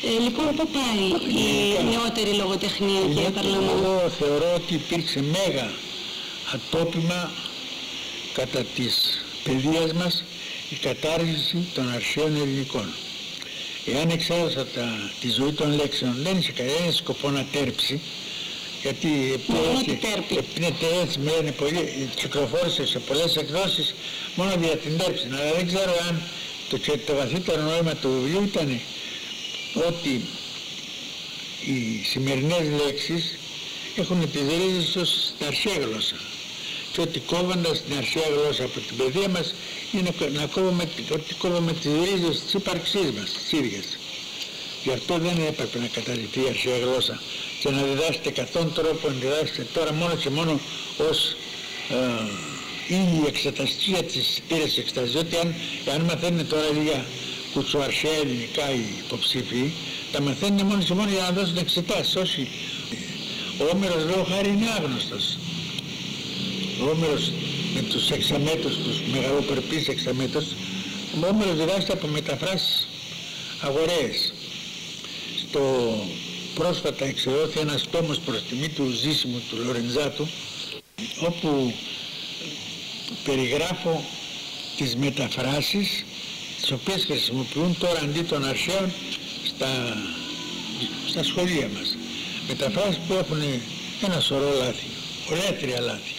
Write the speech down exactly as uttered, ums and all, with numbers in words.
Ε, λοιπόν, πού πάει η νεότερη λογοτεχνία, κύριε Παρλαμά? Εγώ θεωρώ ότι υπήρξε μέγα ατόπιμα κατά της παιδείας μας η κατάργηση των αρχαίων ελληνικών. Εάν εξέδωσα τα, τη ζωή των λέξεων, δεν είχε κανένα σκοπό να τέρψει, γιατί έτσι με λένε πολύ, κυκλοφόρησε σε πολλές εκδόσεις μόνο για την τέρψη, αλλά δεν ξέρω αν το, το βαθύτερο νόημα του βιβλίου ήταν ότι οι σημερινές λέξεις έχουν τις ρίζες τους στην αρχαία γλώσσα και ότι κόβοντας την αρχαία γλώσσα από την παιδεία μας είναι να κόβουμε, ότι κόβουμε τις ρίζες της ύπαρξής μας, τις ίδιες. Γι' αυτό δεν έπρεπε να καταρριφθεί η αρχαία γλώσσα και να διδάσκεται εκατόν τρόπων, διδάσκεται τώρα μόνο και μόνο ως ε, η εξεταστία της πύρας εξεταστής, διότι αν, αν μαθαίνουν τώρα λίγα κουτσοαρχαία ελληνικά οι υποψήφοι, τα μαθαίνουν μόνο και μόνο για να δώσουν εξετάσεις, όχι. Ο Όμηρος λόγω χάρη είναι άγνωστος. Ο Όμηρος με τους εξαμέτρους, τους μεγαλοπερπείς εξαμέτρους, ο Όμηρος διδάσκεται από μεταφράσεις αγοραίες. Στο πρόσφατα εξεδόθη ένας τόμος προς τιμή του Ζήσιμου του Λορεντζάτου, όπου περιγράφω τις μεταφράσεις τις οποίες χρησιμοποιούν τώρα αντί των αρχαίων στα, στα σχολεία μας. Μεταφράσεις που έχουν ένα σωρό λάθη, ολέθρια λάθη.